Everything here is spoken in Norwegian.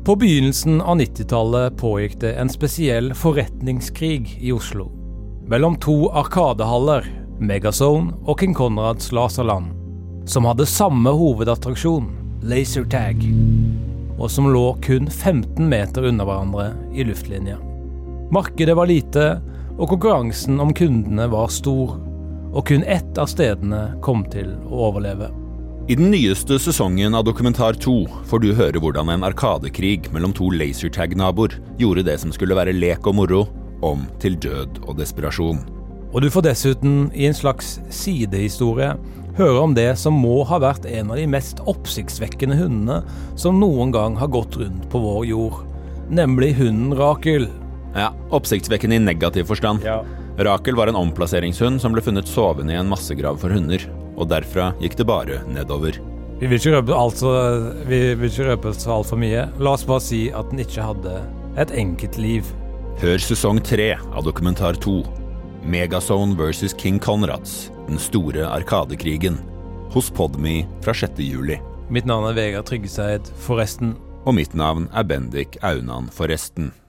På begynnelsen av 90-tallet pågikk det en spesiell forretningskrig i Oslo. Mellom to arkadehaller, Megazone og King Konrads Laserland, som hadde samme hovedattraksjon, Lasertag, og som lå kun 15 meter under hverandre i luftlinje. Markedet var lite, og konkurransen om kundene var stor, og kun ett av stedene kom til å overleve. I den nyeste sesongen av Dokumentar 2 får du høre hvordan en arkadekrig mellom to lasertag-naboer gjorde det som skulle være lek og moro, om til død og desperasjon. Og du får dessuten i en slags sidehistorie høre om det som må ha vært en av de mest oppsiktsvekkende hundene som noen gang har gått rundt på vår jord, nemlig hunden Rakel. Ja, oppsiktsvekkende i negativ forstand. Ja. Rakel var en omplasseringshund som ble funnet sovende i en massegrav for hunder, og derfra gikk det bare nedover. Vi vil ikke røpe så alt for mye. La oss bare si at den ikke hadde et enkelt liv. Hør sesong 3 av Dokumentar 2, Megazone vs. King Konrads, den store arkadekrigen, hos Podme fra 6. juli. Mitt navn er Vegard Tryggeseid, forresten. Og mitt navn er Bendik Aunan, forresten.